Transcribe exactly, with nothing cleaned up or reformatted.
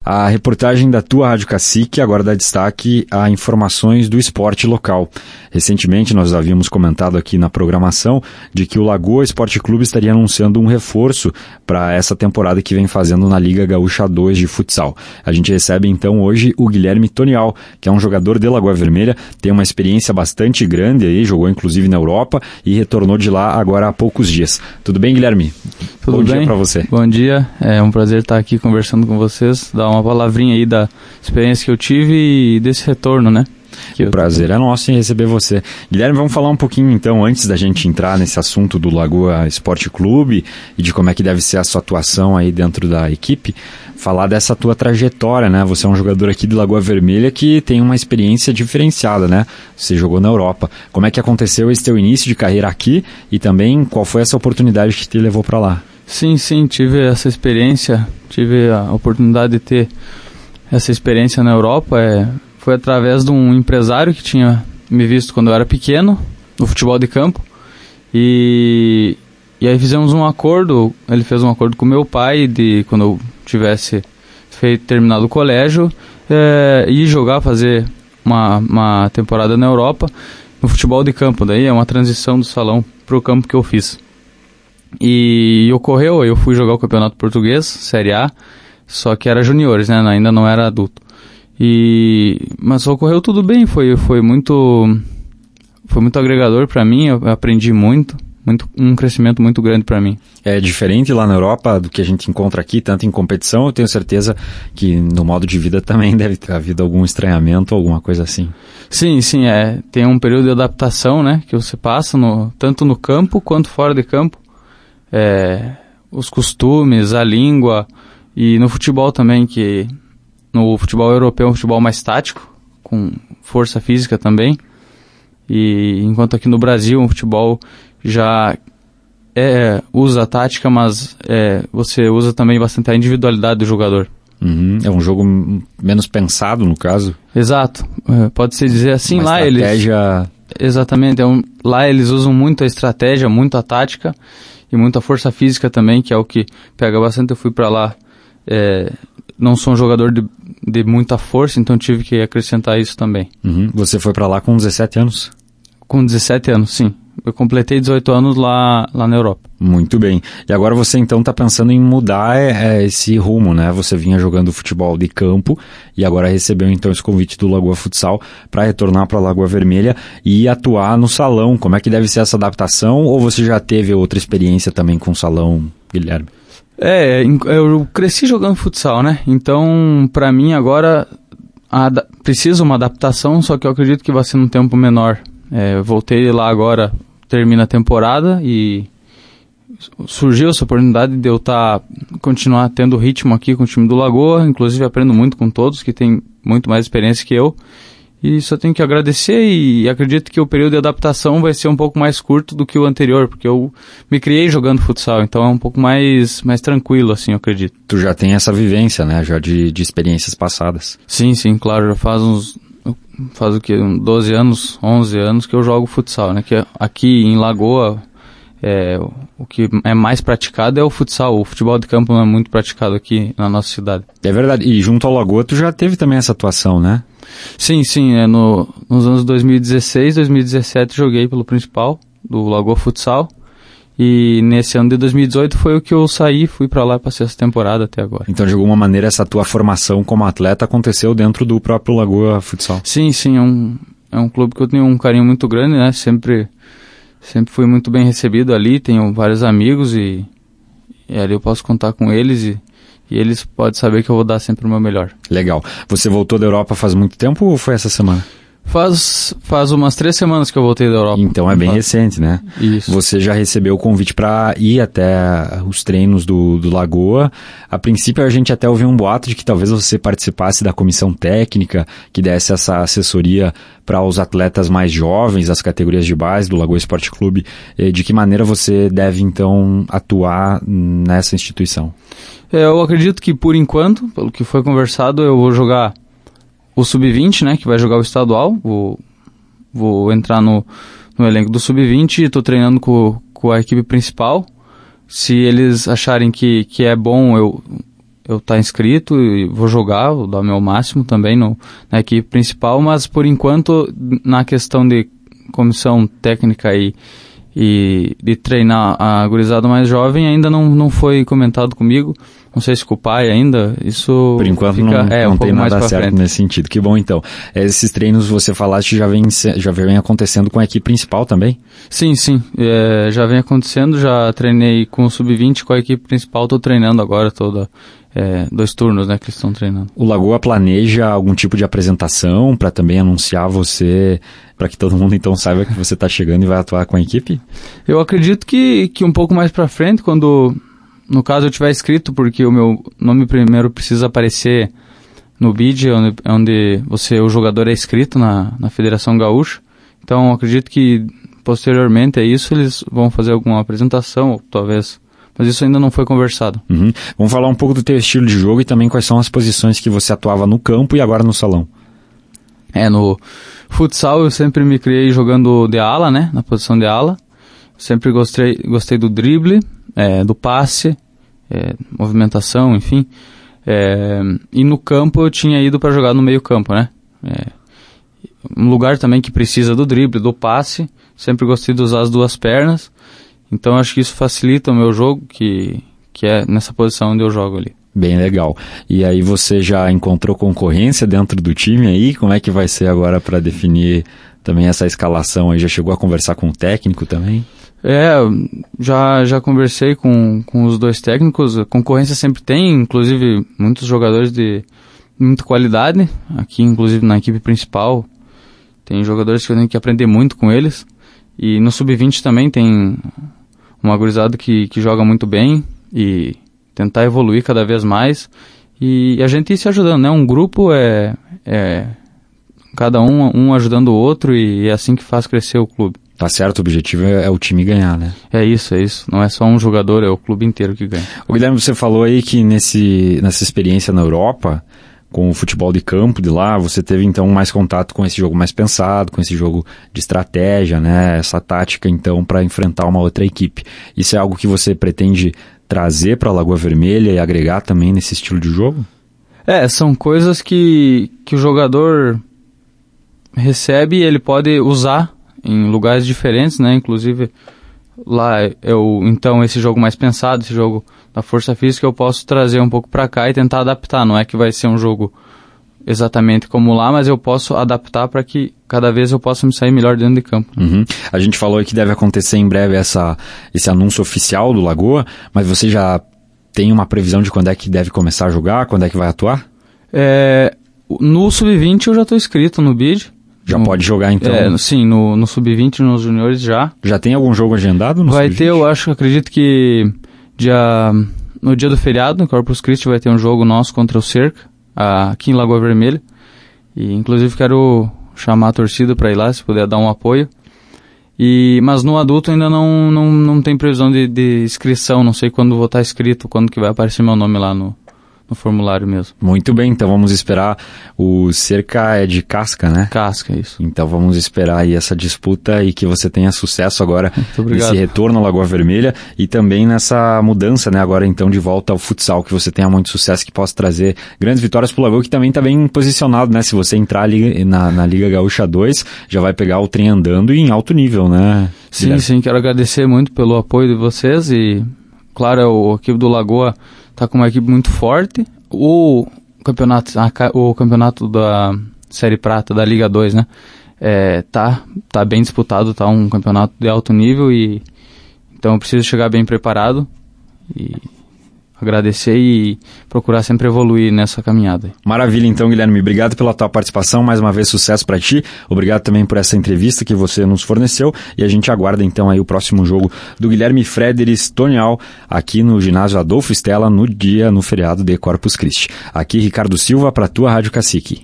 A reportagem da tua Rádio Cacique agora dá destaque a informações do esporte local. Recentemente nós havíamos comentado aqui na programação de que o Lagoa Esporte Clube estaria anunciando um reforço para essa temporada que vem fazendo na Liga Gaúcha dois de futsal. A gente recebe então hoje o Guilherme Tonial, que é um jogador de Lagoa Vermelha, tem uma experiência bastante grande aí, jogou inclusive na Europa e retornou de lá agora há poucos dias. Tudo bem, Guilherme? Tudo Bom bem? dia para você. Bom dia, é um prazer estar aqui conversando com vocês, dar uma palavrinha aí da experiência que eu tive e desse retorno, né? Que o eu... prazer é nosso em receber você. Guilherme, vamos falar um pouquinho então, antes da gente entrar nesse assunto do Lagoa Esporte Clube e de como é que deve ser a sua atuação aí dentro da equipe, falar dessa tua trajetória, né? Você é um jogador aqui de Lagoa Vermelha que tem uma experiência diferenciada, né? Você jogou na Europa. Como é que aconteceu esse teu início de carreira aqui e também qual foi essa oportunidade que te levou para lá? Sim, sim, tive essa experiência, tive a oportunidade de ter essa experiência na Europa, é, foi através de um empresário que tinha me visto quando eu era pequeno, no futebol de campo, e, e aí fizemos um acordo, ele fez um acordo com meu pai, de quando eu tivesse feito, terminado o colégio, é, ir jogar, fazer uma, uma temporada na Europa, no futebol de campo, daí é uma transição do salão para o campo que eu fiz. E ocorreu, eu fui jogar o Campeonato Português, Série A, só que era juniores, né, ainda não era adulto. E, mas ocorreu tudo bem, foi, foi muito foi muito agregador para mim, eu aprendi muito, muito, um crescimento muito grande para mim. É diferente lá na Europa do que a gente encontra aqui, tanto em competição, eu tenho certeza que no modo de vida também deve ter havido algum estranhamento, alguma coisa assim. Sim, sim, é, tem um período de adaptação, né, que você passa, no, tanto no campo quanto fora de campo. É, os costumes, a língua e no futebol também, que no futebol europeu é um futebol mais tático, com força física também, e enquanto aqui no Brasil um futebol já é, usa a tática, mas é, você usa também bastante a individualidade do jogador. Uhum, é um jogo menos pensado no caso? Exato, é, pode-se dizer assim. Uma lá estratégia... eles exatamente, é um, lá eles usam muito a estratégia, muito a tática e muita força física também, que é o que pega bastante. Eu fui para lá, é, não sou um jogador de, de muita força, então tive que acrescentar isso também. Uhum. Você foi para lá com dezessete anos? Com dezessete anos, sim. Eu completei dezoito anos lá, lá na Europa. Muito bem. E agora você então está pensando em mudar é, esse rumo, né? Você vinha jogando futebol de campo e agora recebeu então esse convite do Lagoa Futsal para retornar para a Lagoa Vermelha e atuar no salão. Como é que deve ser essa adaptação? Ou você já teve outra experiência também com o salão, Guilherme? É, eu cresci jogando futsal, né? Então, para mim agora ad- precisa uma adaptação, só que eu acredito que vai ser num tempo menor. É, eu voltei lá agora, termina a temporada e surgiu essa oportunidade de eu tá, continuar tendo ritmo aqui com o time do Lagoa, inclusive aprendo muito com todos que têm muito mais experiência que eu, e só tenho que agradecer e acredito que o período de adaptação vai ser um pouco mais curto do que o anterior, porque eu me criei jogando futsal, então é um pouco mais, mais tranquilo, assim, eu acredito. Tu já tem essa vivência, né, já de, de experiências passadas. Sim, sim, claro, já faz uns... faz o que, doze anos, onze anos que eu jogo futsal, né, que aqui em Lagoa é, o que é mais praticado é o futsal, o futebol de campo não é muito praticado aqui na nossa cidade. É verdade, e junto ao Lagoa tu já teve também essa atuação, né? Sim, sim, é no, nos anos dois mil e dezesseis, dois mil e dezessete joguei pelo principal do Lagoa Futsal. E nesse ano de dois mil e dezoito foi o que eu saí, fui pra lá e passei essa temporada até agora. Então, de alguma maneira, essa tua formação como atleta aconteceu dentro do próprio Lagoa Futsal? Sim, sim, é um, é um clube que eu tenho um carinho muito grande, né? Sempre, sempre fui muito bem recebido ali, tenho vários amigos e, e ali eu posso contar com eles e, e eles podem saber que eu vou dar sempre o meu melhor. Legal. Você voltou da Europa faz muito tempo ou foi essa semana? Faz, faz umas três semanas que eu voltei da Europa. Então é bem faz. recente, né? Isso. Você já recebeu o convite para ir até os treinos do, do Lagoa. A princípio a gente até ouviu um boato de que talvez você participasse da comissão técnica, que desse essa assessoria para os atletas mais jovens, as categorias de base do Lagoa Esporte Clube. De que maneira você deve então atuar nessa instituição? Eu acredito que por enquanto, pelo que foi conversado, eu vou jogar o sub vinte, né, que vai jogar o estadual, vou, vou entrar no, no elenco do sub vinte e estou treinando com, com a equipe principal. Se eles acharem que, que é bom eu eu estar inscrito e vou jogar, vou dar o meu máximo também no, na equipe principal, mas por enquanto na questão de comissão técnica e, e de treinar a gurizada mais jovem ainda não, não foi comentado comigo. Não sei se com o pai ainda, isso por enquanto fica, não, é, não um tem pouco mais nada certo frente. nesse sentido. Que bom então. Esses treinos você falaste já vem, já vem acontecendo com a equipe principal também? Sim, sim. É, já vem acontecendo, já treinei com o sub vinte, com a equipe principal, estou treinando agora toda, é, dois turnos, né, que eles estão treinando. O Lagoa planeja algum tipo de apresentação para também anunciar você, para que todo mundo então saiba que você está chegando e vai atuar com a equipe? Eu acredito que, que um pouco mais para frente, quando... No caso eu tiver inscrito, porque o meu nome primeiro precisa aparecer no bid, onde, onde você, o jogador é inscrito na, na Federação Gaúcha. Então acredito que posteriormente a isso eles vão fazer alguma apresentação, ou talvez, mas isso ainda não foi conversado. Uhum. Vamos falar um pouco do teu estilo de jogo e também quais são as posições que você atuava no campo e agora no salão. É, no futsal eu sempre me criei jogando de ala, né, na posição de ala. Sempre gostei, gostei do drible, é, do passe, é, movimentação, enfim. É, e no campo eu tinha ido para jogar no meio campo, né? É, um lugar também que precisa do drible, do passe. Sempre gostei de usar as duas pernas. Então acho que isso facilita o meu jogo, que, que é nessa posição onde eu jogo ali. Bem legal. E aí você já encontrou concorrência dentro do time aí? Como é que vai ser agora para definir também essa escalação aí? Já chegou a conversar com o técnico também? É, já, já conversei com, com os dois técnicos, a concorrência sempre tem, inclusive muitos jogadores de muita qualidade, aqui inclusive na equipe principal, tem jogadores que eu tenho que aprender muito com eles, e no sub vinte também tem uma gurizada que, que joga muito bem, e tentar evoluir cada vez mais, e a gente ir se ajudando, né, um grupo é, é cada um, um ajudando o outro, e é assim que faz crescer o clube. Tá certo, o objetivo é, é o time ganhar, né? É isso, é isso. Não é só um jogador, é o clube inteiro que ganha. O Guilherme, você falou aí que nesse, nessa experiência na Europa, com o futebol de campo de lá, você teve então mais contato com esse jogo mais pensado, com esse jogo de estratégia, né? Essa tática então para enfrentar uma outra equipe. Isso é algo que você pretende trazer para a Lagoa Vermelha e agregar também nesse estilo de jogo? É, são coisas que, que o jogador recebe e ele pode usar em lugares diferentes, né, inclusive lá eu, então esse jogo mais pensado, esse jogo da força física eu posso trazer um pouco para cá e tentar adaptar, não é que vai ser um jogo exatamente como lá, mas eu posso adaptar para que cada vez eu possa me sair melhor dentro de campo. Uhum. A gente falou que deve acontecer em breve essa, esse anúncio oficial do Lagoa, mas você já tem uma previsão de quando é que deve começar a jogar, quando é que vai atuar? É, no sub vinte eu já estou inscrito no bid. Já no, pode jogar então? É, sim, no, no sub vinte, nos juniores já. Já tem algum jogo agendado no Vai sub vinte? ter, eu acho, acredito que dia, no dia do feriado, no Corpus Christi, vai ter um jogo nosso contra o Cerca, aqui em Lagoa Vermelha. E inclusive quero chamar a torcida para ir lá, se puder dar um apoio. E, mas no adulto ainda não, não, não tem previsão de, de inscrição, não sei quando vou estar inscrito, quando que vai aparecer meu nome lá no... no formulário mesmo. Muito bem, então vamos esperar. O Cerca é de Casca, né? Casca, isso. Então vamos esperar aí essa disputa e que você tenha sucesso agora nesse retorno à Lagoa Vermelha e também nessa mudança, né? Agora então de volta ao futsal, que você tenha muito sucesso, que possa trazer grandes vitórias pro Lagoa, que também está bem posicionado, né? Se você entrar ali na, na Liga Gaúcha dois, já vai pegar o trem andando e em alto nível, né? Sim, Guilherme? sim, quero agradecer muito pelo apoio de vocês e, claro, o equipe do Lagoa tá com uma equipe muito forte. O campeonato, o campeonato da Série Prata, da Liga dois, né? É, tá, tá bem disputado, tá um campeonato de alto nível e então eu preciso chegar bem preparado e agradecer e procurar sempre evoluir nessa caminhada. Maravilha, então, Guilherme. Obrigado pela tua participação. Mais uma vez, sucesso para ti. Obrigado também por essa entrevista que você nos forneceu. E a gente aguarda, então, aí o próximo jogo do Guilherme Frederis Tonial aqui no ginásio Adolfo Stella no dia, no feriado de Corpus Christi. Aqui, Ricardo Silva, para a tua Rádio Cacique.